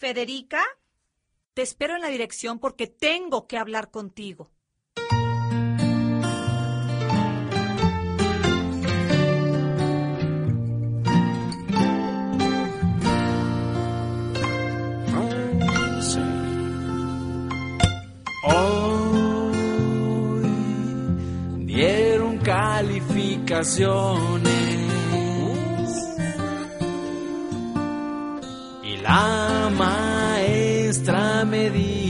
Federica, te espero en la dirección porque tengo que hablar contigo. Hoy dieron calificaciones y la maestra me dijo